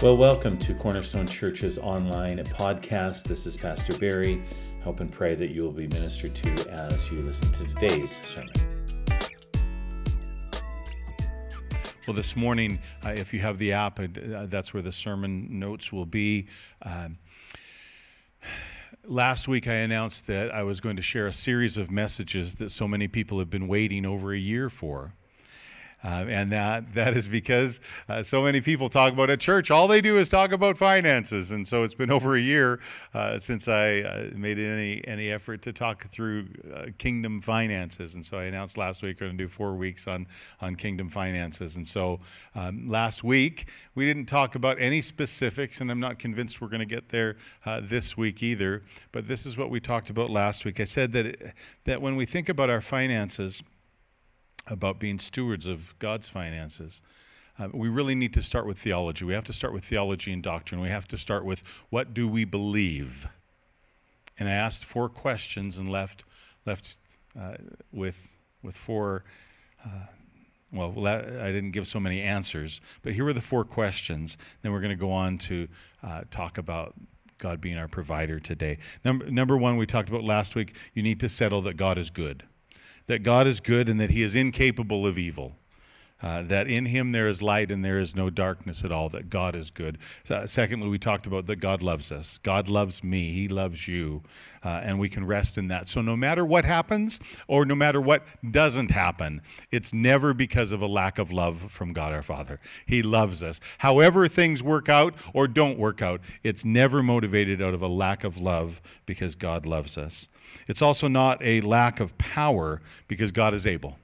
Well, welcome to Cornerstone Church's online podcast. This is Pastor Barry. Hope and pray that you will be ministered to as you listen to today's sermon. Well, this morning, if you have the app, that's where the sermon notes will be. Last week, I announced that I was going to share a series of messages that so many people have been waiting over a year for. And that is because so many people talk about at church, all they do is talk about finances. And so it's been over a year since I made any effort to talk through kingdom finances. And so I announced last week we're going to do 4 weeks on kingdom finances. And so last week we didn't talk about any specifics, and I'm not convinced we're going to get there this week either. But this is what we talked about last week. I said that when we think about our finances, about being stewards of God's finances, we really need to start with theology. We have to start with theology and doctrine. We have to start with, what do we believe? And I asked 4 questions and left with 4. I didn't give so many answers, but here were the 4 questions. Then we're going to go on to talk about God being our provider today. Number 1, we talked about last week. You need to settle that God is good. That God is good and that he is incapable of evil. That in him there is light and there is no darkness at all, that God is good. Secondly, we talked about that God loves us. God loves me. He loves you. And we can rest in that. So no matter what happens or no matter what doesn't happen, it's never because of a lack of love from God our Father. He loves us. However things work out or don't work out, it's never motivated out of a lack of love because God loves us. It's also not a lack of power because God is able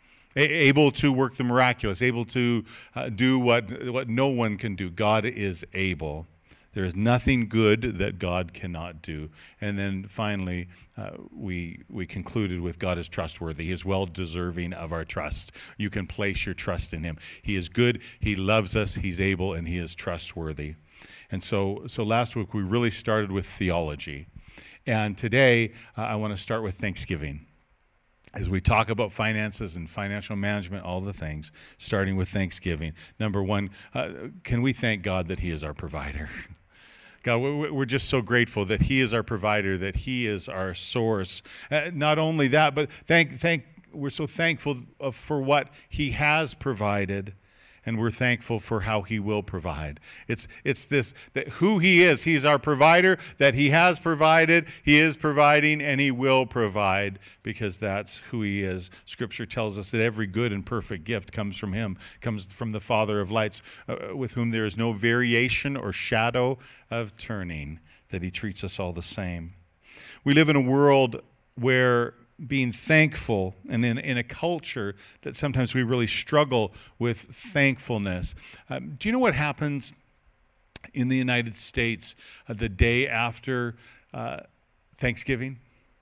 to work the miraculous, able to do what no one can do. God is able. There is nothing good that God cannot do. And then finally, we concluded with God is trustworthy. He is well deserving of our trust. You can place your trust in him. He is good. He loves us. He's able, and he is trustworthy. And so last week we really started with theology. And today I want to start with Thanksgiving. As we talk about finances and financial management, all the things, starting with Thanksgiving. Number 1, can we thank God that he is our provider? God, we're just so grateful that he is our provider, that he is our source. Not only that, but we're so thankful for what he has provided, and we're thankful for how he will provide. It's this, that who he is, he's our provider, that he has provided, he is providing, and he will provide, because that's who he is. Scripture tells us that every good and perfect gift comes from him, comes from the Father of lights, with whom there is no variation or shadow of turning, that he treats us all the same. We live in a world where being thankful, and in a culture that sometimes we really struggle with thankfulness. Do you know what happens in the United States the day after Thanksgiving?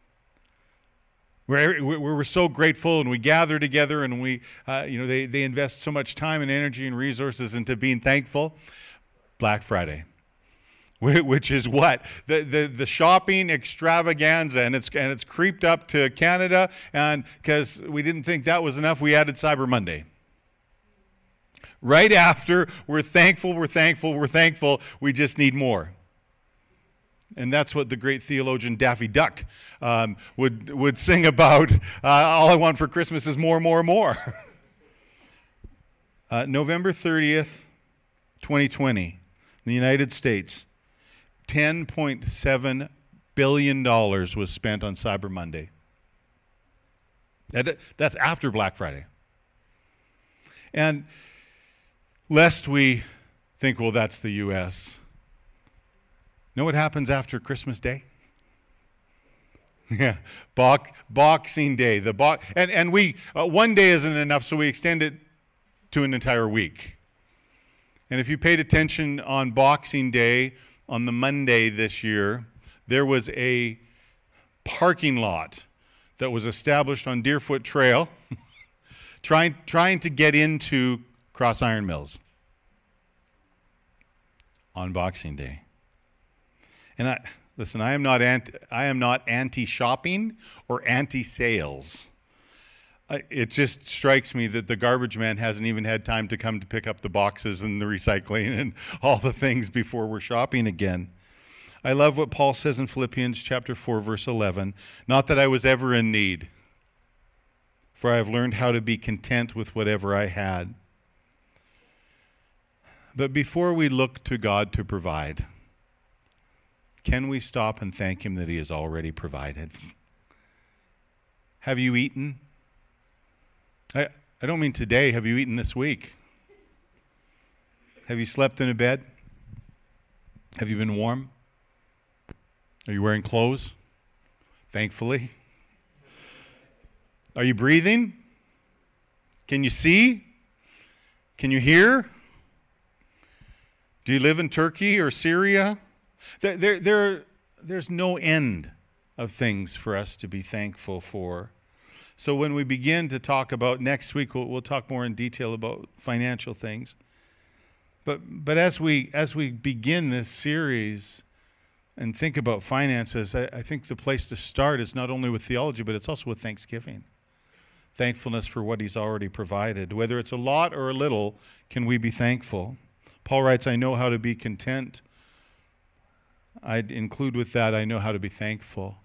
We're so grateful, and we gather together, and they invest so much time and energy and resources into being thankful. Black Friday. Which is what? The shopping extravaganza, and it's creeped up to Canada, and because we didn't think that was enough, we added Cyber Monday. Right after, we're thankful, we just need more. And that's what the great theologian Daffy Duck would sing about. All I want for Christmas is more, more, more. November 30th, 2020, in the United States, $10.7 billion was spent on Cyber Monday. That's after Black Friday. And lest we think, well, that's the U.S. Know what happens after Christmas Day? Yeah, Boxing Day. And we one day isn't enough, so we extend it to an entire week. And if you paid attention on Boxing Day, on the Monday this year, there was a parking lot that was established on Deerfoot Trail trying to get into Cross Iron Mills on Boxing Day. And I am not anti-shopping or anti-sales. It just strikes me that the garbage man hasn't even had time to come to pick up the boxes and the recycling and all the things before we're shopping again. I love what Paul says in Philippians chapter 4, verse 11. Not that I was ever in need, for I have learned how to be content with whatever I had. But before we look to God to provide, can we stop and thank Him that He has already provided? Have you eaten? I don't mean today. Have you eaten this week? Have you slept in a bed? Have you been warm? Are you wearing clothes? Thankfully. Are you breathing? Can you see? Can you hear? Do you live in Turkey or Syria? There's no end of things for us to be thankful for. So when we begin to talk about next week, we'll talk more in detail about financial things. But as we begin this series and think about finances, I think the place to start is not only with theology, but it's also with thanksgiving. Thankfulness for what He's already provided. Whether it's a lot or a little, can we be thankful? Paul writes, I know how to be content. I'd include with that, I know how to be thankful.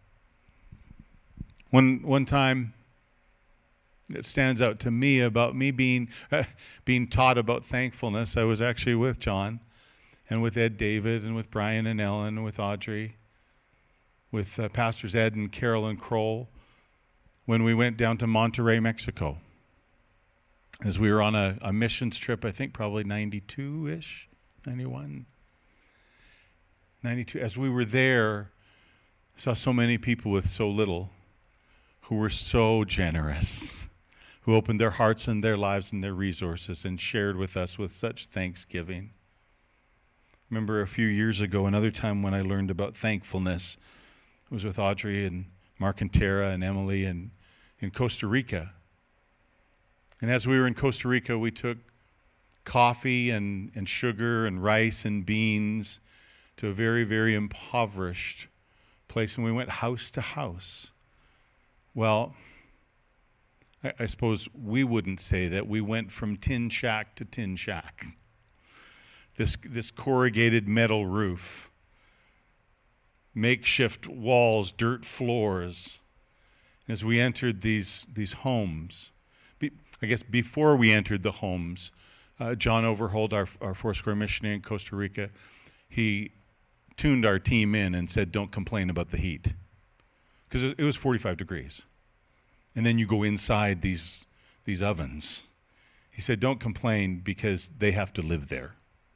One time, it stands out to me about me being taught about thankfulness. I was actually with John and with Ed David and with Brian and Ellen and with Audrey, with Pastors Ed and Carol and Kroll when we went down to Monterrey, Mexico. As we were on a missions trip, I think probably 92-ish, 91, 92. As we were there, I saw so many people with so little who were so generous, who opened their hearts and their lives and their resources and shared with us with such thanksgiving. Remember a few years ago, another time when I learned about thankfulness, it was with Audrey and Mark and Tara and Emily in Costa Rica. And as we were in Costa Rica, we took coffee and sugar and rice and beans to a very, very impoverished place, and we went house to house. Well, I suppose we wouldn't say that. We went from tin shack to tin shack. This corrugated metal roof, makeshift walls, dirt floors. As we entered these homes, I guess before we entered the homes, John Overhold, our Foursquare missionary in Costa Rica, he tuned our team in and said, don't complain about the heat. Because it was 45 degrees. And then you go inside these ovens. He said, don't complain because they have to live there.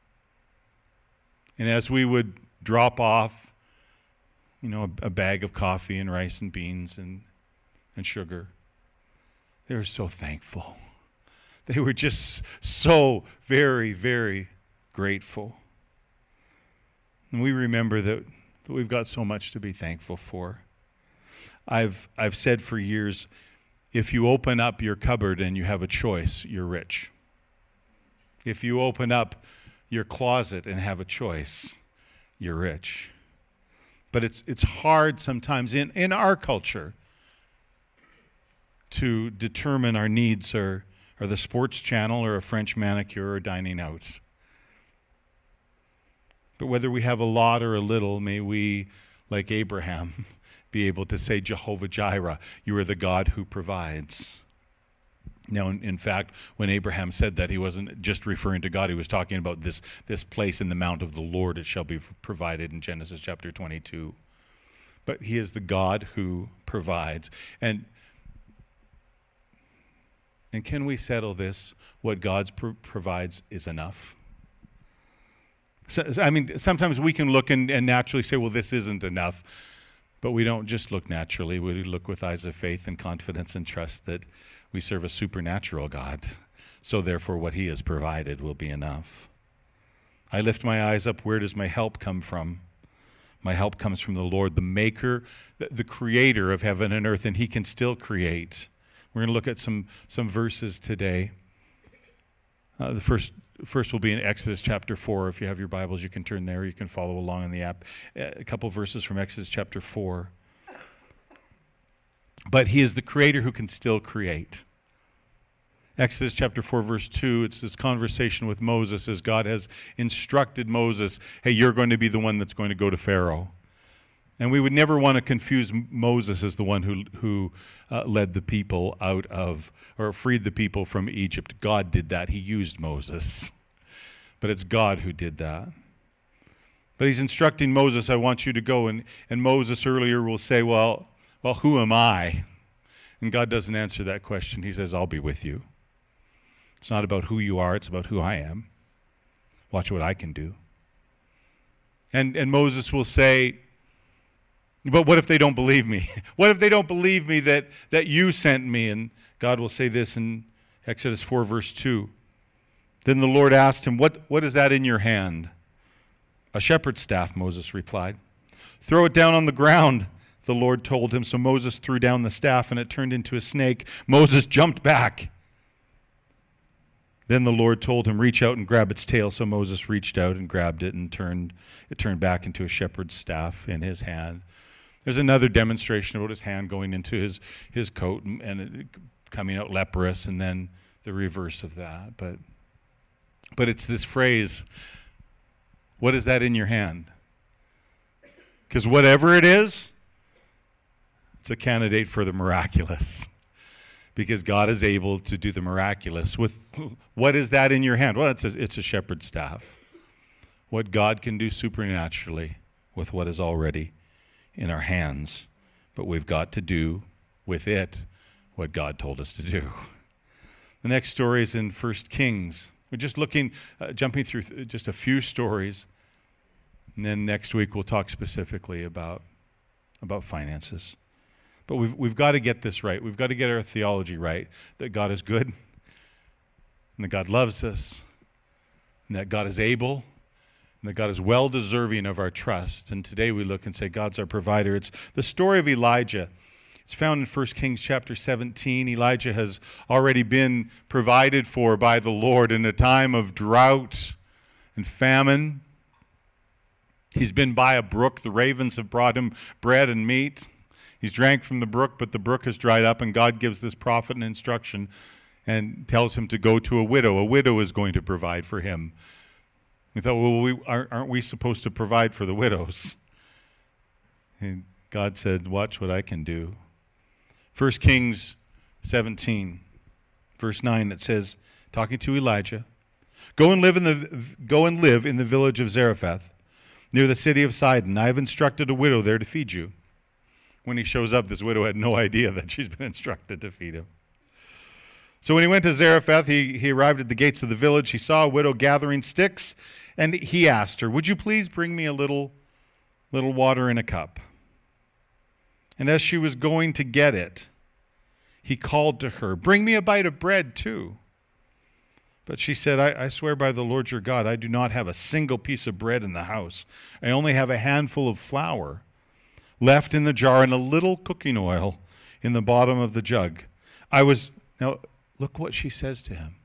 And as we would drop off, a bag of coffee and rice and beans and sugar, they were so thankful. They were just so very, very grateful. And we remember that we've got so much to be thankful for. I've said for years, if you open up your cupboard and you have a choice, you're rich. If you open up your closet and have a choice, you're rich. But it's hard sometimes in our culture to determine our needs are the sports channel or a French manicure or dining out. But whether we have a lot or a little, may we, like Abraham, be able to say, Jehovah Jireh, you are the God who provides. Now, in fact, when Abraham said that, he wasn't just referring to God. He was talking about this place in the mount of the Lord. It shall be provided in Genesis chapter 22. But He is the God who provides. And can we settle this? What God provides is enough. So, sometimes we can look and naturally say, well, this isn't enough. But we don't just look naturally. We look with eyes of faith and confidence and trust that we serve a supernatural God. So therefore, what He has provided will be enough. I lift my eyes up. Where does my help come from? My help comes from the Lord, the maker, the creator of heaven and earth, and He can still create. We're going to look at some verses today. The first will be in Exodus chapter 4. If you have your Bibles, you can turn there. You can follow along in the app. A couple verses from Exodus chapter 4. But He is the creator who can still create. Exodus chapter 4, verse 2, it's this conversation with Moses as God has instructed Moses, hey, you're going to be the one that's going to go to Pharaoh. And we would never want to confuse Moses as the one who led the people out of, or freed the people from Egypt. God did that. He used Moses. But it's God who did that. But he's instructing Moses, I want you to go. And Moses earlier will say, well, who am I? And God doesn't answer that question. He says, I'll be with you. It's not about who you are, it's about who I am. Watch what I can do. And Moses will say, but what if they don't believe me? What if they don't believe me that you sent me? And God will say this in Exodus 4, verse 2. Then the Lord asked him, what is that in your hand? A shepherd's staff, Moses replied. Throw it down on the ground, the Lord told him. So Moses threw down the staff and it turned into a snake. Moses jumped back. Then the Lord told him, reach out and grab its tail. So Moses reached out and grabbed it and it turned back into a shepherd's staff in his hand. There's another demonstration about his hand going into his coat and it coming out leprous, and then the reverse of that. But it's this phrase, what is that in your hand? Because whatever it is, it's a candidate for the miraculous. Because God is able to do the miraculous. With what is that in your hand? Well, it's a shepherd's staff. What God can do supernaturally with what is already in our hands. But we've got to do with it what God told us to do. The next story is in 1 Kings. We're just jumping through just a few stories. And then next week we'll talk specifically about finances. But we've got to get this right. We've got to get our theology right, that God is good, and that God loves us, and that God is able, and that God is well deserving of our trust. And today we look and say God's our provider. It's the story of Elijah. It's found in 1 Kings chapter 17. Elijah has already been provided for by the Lord in a time of drought and famine. He's been by a brook. The ravens have brought him bread and meat. He's drank from the brook, but the brook has dried up, and God gives this prophet an instruction and tells him to go to a widow. A widow is going to provide for him. He thought, well, aren't we supposed to provide for the widows? And God said, watch what I can do. 1 Kings 17, verse 9, it says, talking to Elijah, Go and live in the village of Zarephath, near the city of Sidon. I have instructed a widow there to feed you. When he shows up, this widow had no idea that she's been instructed to feed him. So when he went to Zarephath, he arrived at the gates of the village. He saw a widow gathering sticks, and he asked her, would you please bring me a little water in a cup? And as she was going to get it, he called to her, bring me a bite of bread too. But she said, I swear by the Lord your God, I do not have a single piece of bread in the house. I only have a handful of flour left in the jar and a little cooking oil in the bottom of the jug. Now look what she says to him.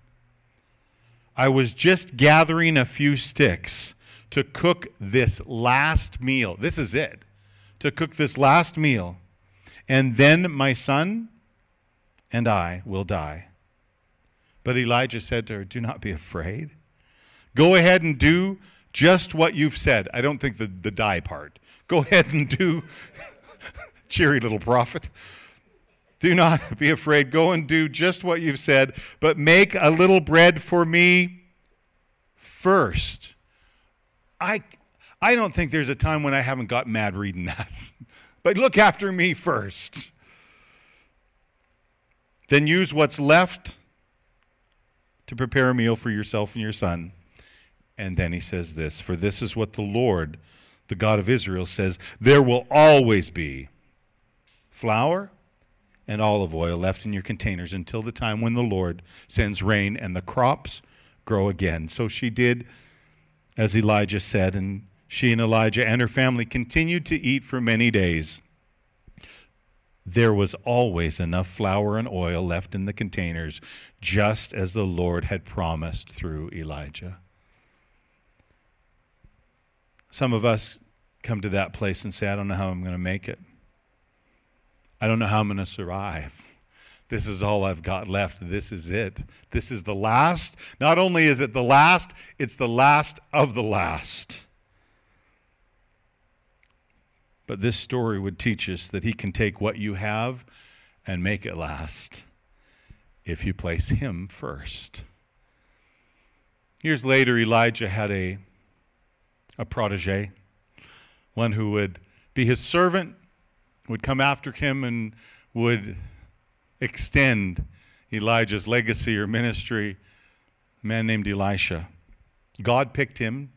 I was just gathering a few sticks to cook this last meal. This is it. To cook this last meal. And then my son and I will die. But Elijah said to her, do not be afraid. Go ahead and do just what you've said. I don't think the die part. Go ahead and do, cheery little prophet. Do not be afraid. Go and do just what you've said, but make a little bread for me first. I don't think there's a time when I haven't got mad reading that. But look after me first. Then use what's left to prepare a meal for yourself and your son. And then he says this, for this is what the Lord, the God of Israel, says, there will always be flour and olive oil left in your containers until the time when the Lord sends rain and the crops grow again. So she did as Elijah said, and she and Elijah and her family continued to eat for many days. There was always enough flour and oil left in the containers, just as the Lord had promised through Elijah. Some of us come to that place and say, I don't know how I'm going to make it. I don't know how I'm going to survive. This is all I've got left. This is it. This is the last. Not only is it the last, it's the last of the last. But this story would teach us that he can take what you have and make it last if you place him first. Years later, Elijah had a protege, one who would be his servant, would come after him and would extend Elijah's legacy or ministry, a man named Elisha. God picked him,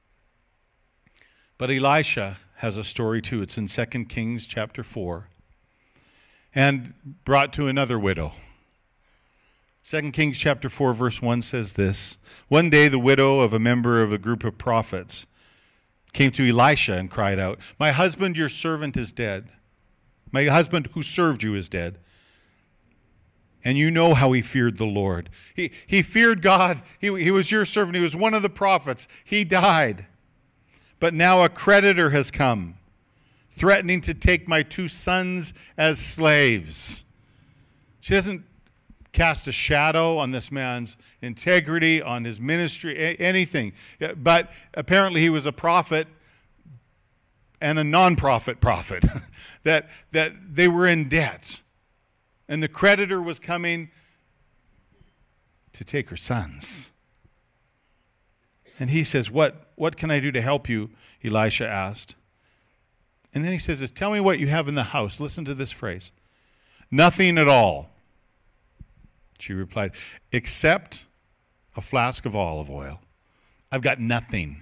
but Elisha has a story too. It's in 2 Kings chapter 4, and brought to another widow. 2 Kings chapter 4 verse 1 says this: One day the widow of a member of a group of prophets came to Elisha and cried out, "My husband, your servant, is dead. My husband who served you is dead." And you know how he feared the Lord. He feared God. He was your servant. He was one of the prophets. He died. But now a creditor has come, threatening to take my 2 sons as slaves. She doesn't cast a shadow on this man's integrity, on his ministry, anything. But apparently he was a prophet and a non-prophet prophet, that they were in debt. And the creditor was coming to take her sons. And he says, what can I do to help you? Elisha asked. And then he says this: tell me what you have in the house. Listen to this phrase. Nothing at all, she replied, except a flask of olive oil. I've got nothing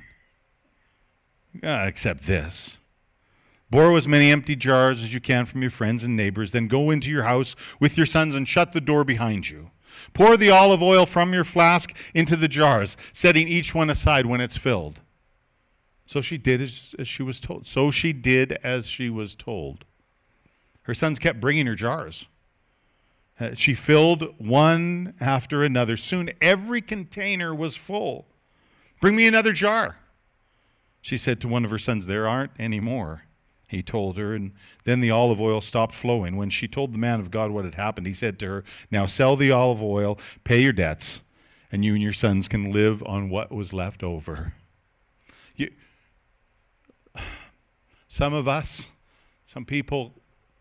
except this. Borrow as many empty jars as you can from your friends and neighbors. Then go into your house with your sons and shut the door behind you. Pour the olive oil from your flask into the jars, setting each one aside when it's filled. So she did as she was told. So she did as she was told. Her sons kept bringing her jars. She filled one after another. Soon every container was full. Bring me another jar, she said to one of her sons. There aren't any more, he told her. And then the olive oil stopped flowing. When she told the man of God what had happened, he said to her, now sell the olive oil, pay your debts, and you and your sons can live on what was left over. Some of us, some people,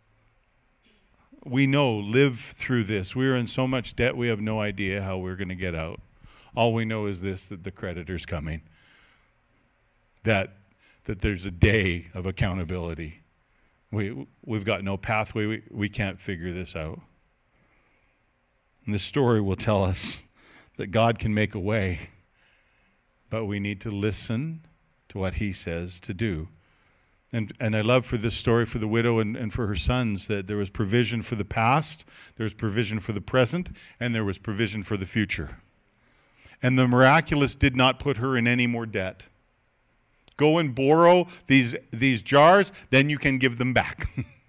we know, live through this. We're in so much debt, we have no idea how we're going to get out. All we know is this, that the creditor's coming, that there's a day of accountability. We've got no pathway. We can't figure this out. And this story will tell us that God can make a way, but we need to listen to what he says to do. And I love for this story, for the widow and for her sons, that there was provision for the past, there was provision for the present, and there was provision for the future. And the miraculous did not put her in any more debt. Go and borrow these jars, then you can give them back.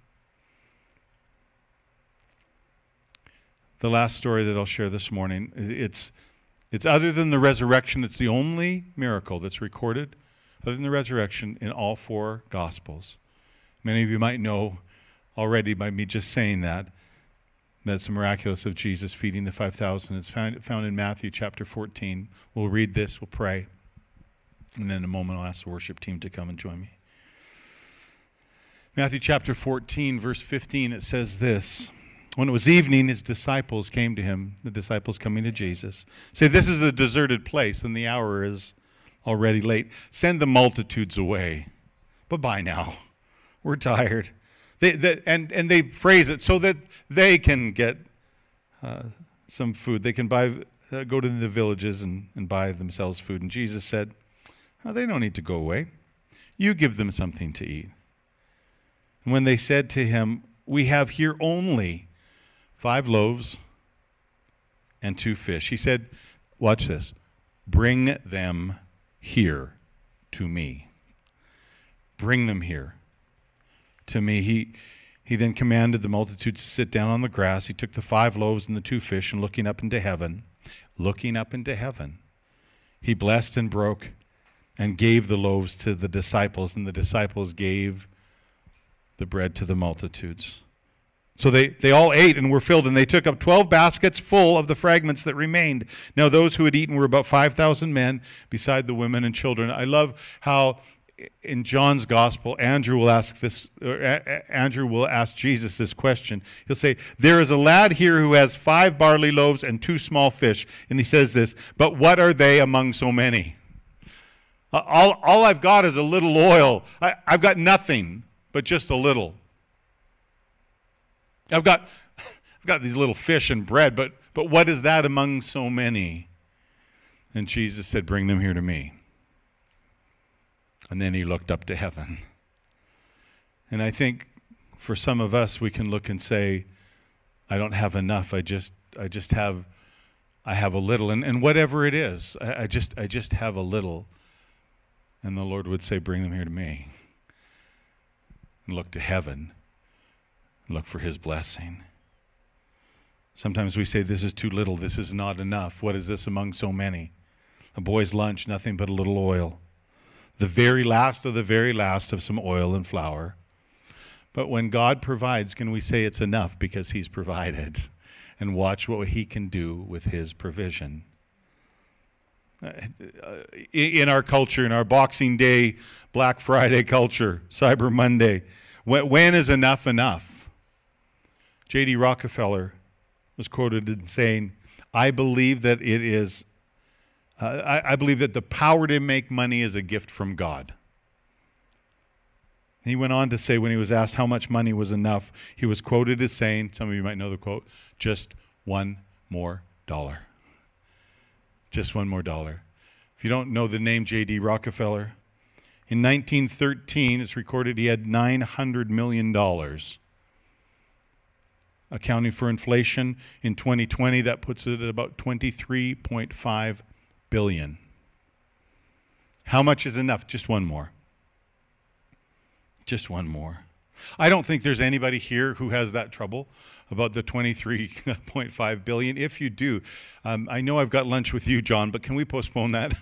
The last story that I'll share this morning, it's other than the resurrection, it's the only miracle that's recorded other than the resurrection in all 4 Gospels. Many of you might know already by me just saying that's the miraculous of Jesus feeding the 5,000. It's found in Matthew chapter 14. We'll read this, we'll pray, and then in a moment I'll ask the worship team to come and join me. Matthew chapter 14, verse 15, it says this: when it was evening, his disciples came to him, the disciples coming to Jesus, say, this is a deserted place, and the hour is already late. Send the multitudes away. Bye-bye now. We're tired. And they phrase it so that they can get some food. They can go to the villages and buy themselves food. And Jesus said, oh, they don't need to go away. You give them something to eat. And when they said to him, we have here only 5 loaves and 2 fish. He said, watch this, bring them here to me. Bring them here to me. He then commanded the multitudes to sit down on the grass. He took the 5 loaves and the 2 fish, and looking up into heaven, he blessed and broke and gave the loaves to the disciples, and the disciples gave the bread to the multitudes. So they all ate and were filled, and they took up 12 baskets full of the fragments that remained. Now those who had eaten were about 5,000 men, beside the women and children. I love how in John's gospel, Andrew will ask Jesus this question. He'll say, "There is a lad here who has 5 barley loaves and 2 small fish." And he says this, "But what are they among so many?" All I've got is a little oil. I've got nothing but just a little. I've got these little fish and bread, but what is that among so many? And Jesus said, "Bring them here to me." And then he looked up to heaven. And I think for some of us, we can look and say, "I don't have enough. I have a little." And whatever it is, I just have a little. And the Lord would say, "Bring them here to me." And look to heaven. Look for his blessing. Sometimes we say, "This is too little. This is not enough. What is this among so many?" A boy's lunch, nothing but a little oil. The very last of some oil and flour. But when God provides, can we say it's enough because he's provided? And watch what he can do with his provision. In our culture, in our Boxing Day, Black Friday culture, Cyber Monday, when is enough enough? J.D. Rockefeller was quoted in saying, I believe that the power to make money is a gift from God." He went on to say, when he was asked how much money was enough, he was quoted as saying, some of you might know the quote, "Just $1 more." Just $1 more. If you don't know the name J.D. Rockefeller, in 1913, it's recorded he had $900 million. Accounting for inflation in 2020, that puts it at about $23.5 billion. How much is enough? Just one more. Just one more. I don't think there's anybody here who has that trouble about the $23.5 billion. If you do, I know I've got lunch with you, John, but can we postpone that?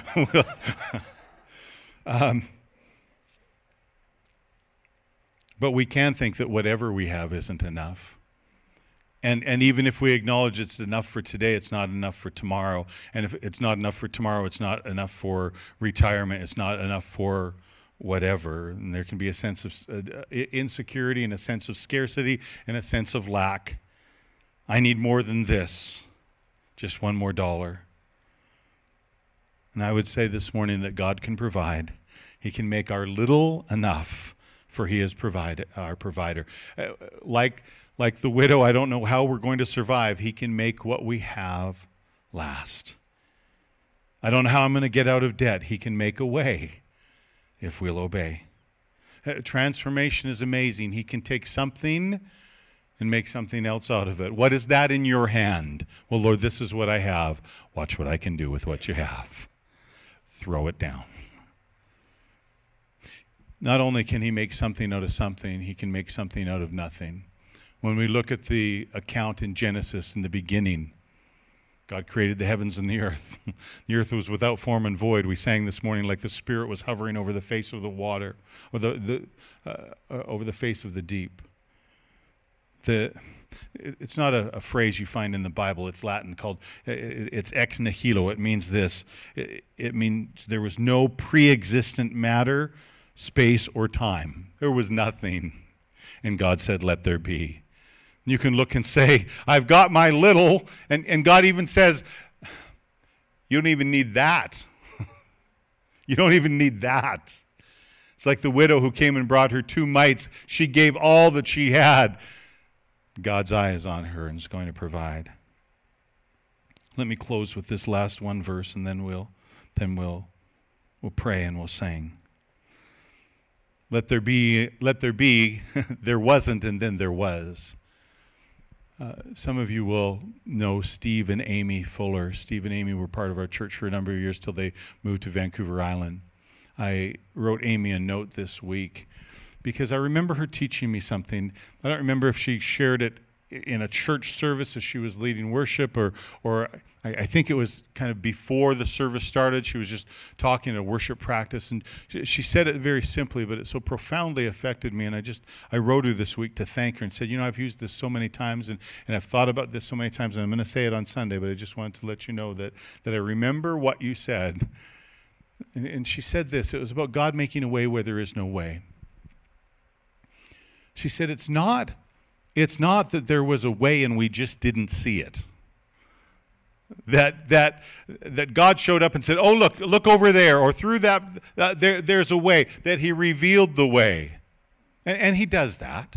But we can think that whatever we have isn't enough. And even if we acknowledge it's enough for today, it's not enough for tomorrow. And if it's not enough for tomorrow, it's not enough for retirement. It's not enough for whatever. And there can be a sense of insecurity and a sense of scarcity and a sense of lack. I need more than this. Just $1 more. And I would say this morning that God can provide. He can make our little enough, for he is our provider. Like the widow, I don't know how we're going to survive. He can make what we have last. I don't know how I'm going to get out of debt. He can make a way if we'll obey. Transformation is amazing. He can take something and make something else out of it. What is that in your hand? Well, Lord, this is what I have. Watch what I can do with what you have. Throw it down. Not only can he make something out of something, he can make something out of nothing. When we look at the account in Genesis in the beginning, God created the heavens and the earth. The earth was without form and void. We sang this morning like the Spirit was hovering over the face of the water, or over the face of the deep. It's not a phrase you find in the Bible. It's Latin called, it's ex nihilo. It means this. It means there was no pre-existent matter, space, or time. There was nothing. And God said, "Let there be." You can look and say, "I've got my little," and God even says, "You don't even need that." You don't even need that. It's like the widow who came and brought her 2 mites. She gave all that she had. God's eye is on her and is going to provide. Let me close with this last one verse, and then we'll pray and we'll sing. Let there be, there wasn't, and then there was. Some of you will know Steve and Amy Fuller. Steve and Amy were part of our church for a number of years till they moved to Vancouver Island. I wrote Amy a note this week because I remember her teaching me something. I don't remember if she shared it in a church service as she was leading worship, or I think it was kind of before the service started. She was just talking at a worship practice, and she said it very simply, but it so profoundly affected me. And I wrote her this week to thank her and said, I've used this so many times, and I've thought about this so many times, and I'm going to say it on Sunday, but I just wanted to let you know that I remember what you said. And she said this. It was about God making a way where there is no way. She said, it's not that there was a way and we just didn't see it. That God showed up and said, oh, look over there, or through there's a way, that he revealed the way. And he does that.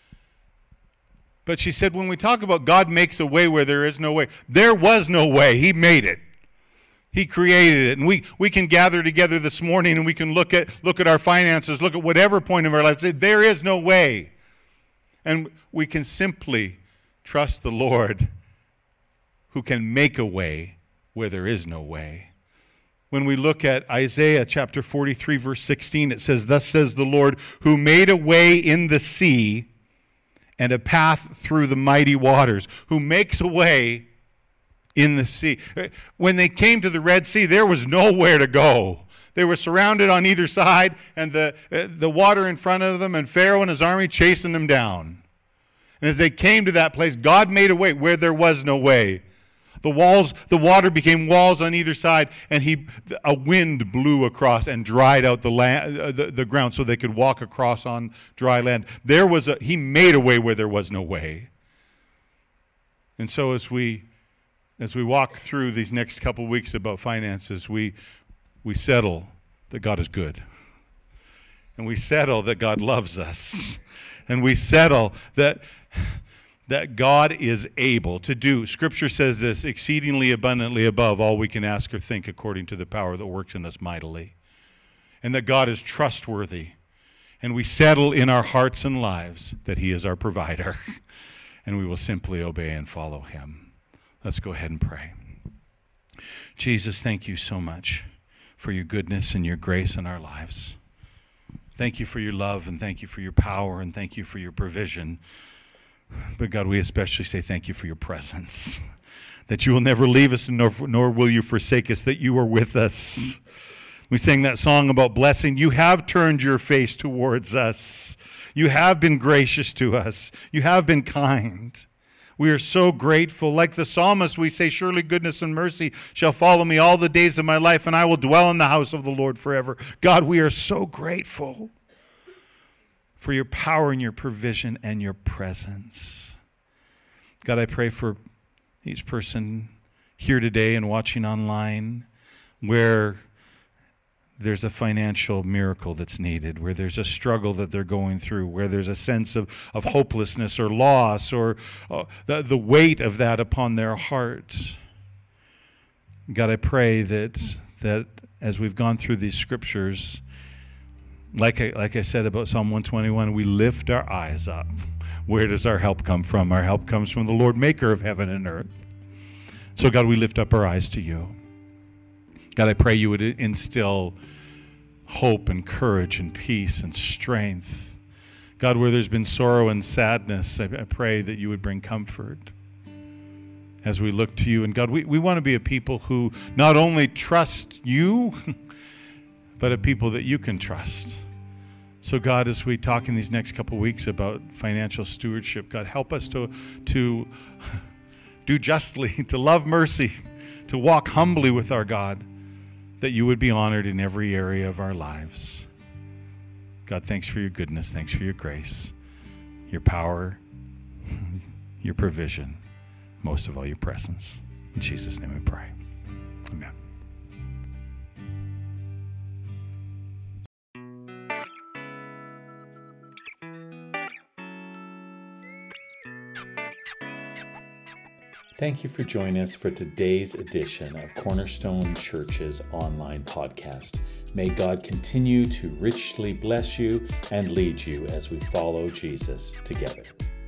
But she said, when we talk about God makes a way where there is no way, there was no way. He made it. He created it. And we can gather together this morning and we can look at our finances, look at whatever point of our life, say, there is no way. And we can simply trust the Lord who can make a way where there is no way. When we look at Isaiah chapter 43, verse 16, it says, thus says the Lord, who made a way in the sea and a path through the mighty waters, who makes a way in the sea. When they came to the Red Sea, there was nowhere to go. They were surrounded on either side, and the water in front of them, and Pharaoh and his army chasing them down. And as they came to that place, God made a way where there was no way. The water became walls on either side, and a wind blew across and dried out the land, the ground, so they could walk across on dry land. He made a way where there was no way. And so as we walk through these next couple weeks about finances, we settle that God is good. And we settle that God loves us. And we settle that God is able to do, Scripture says this, exceedingly abundantly above all we can ask or think according to the power that works in us mightily. And that God is trustworthy. And we settle in our hearts and lives that he is our provider. And we will simply obey and follow him. Let's go ahead and pray. Jesus, thank you so much for your goodness and your grace in our lives. Thank you for your love, and thank you for your power, and thank you for your provision. But God, we especially say thank you for your presence, that you will never leave us, nor will you forsake us, that you are with us. We sang that song about blessing. You have turned your face towards us. You have been gracious to us. You have been kind. We are so grateful. Like the psalmist, we say, surely goodness and mercy shall follow me all the days of my life, and I will dwell in the house of the Lord forever. God, we are so grateful for your power and your provision and your presence. God, I pray for each person here today and watching online where there's a financial miracle that's needed, where there's a struggle that they're going through, where there's a sense of hopelessness or loss, or the weight of that upon their hearts. God, I pray that as we've gone through these scriptures, like I said about Psalm 121, we lift our eyes up. Where does our help come from? Our help comes from the Lord, maker of heaven and earth. So God, we lift up our eyes to you. God, I pray you would instill hope and courage and peace and strength. God, where there's been sorrow and sadness, I pray that you would bring comfort as we look to you. And God, we want to be a people who not only trust you, but a people that you can trust. So God, as we talk in these next couple weeks about financial stewardship, God, help us to do justly, to love mercy, to walk humbly with our God, that you would be honored in every area of our lives. God, thanks for your goodness. Thanks for your grace, your power, your provision, most of all, your presence. In Jesus' name we pray. Amen. Thank you for joining us for today's edition of Cornerstone Church's online podcast. May God continue to richly bless you and lead you as we follow Jesus together.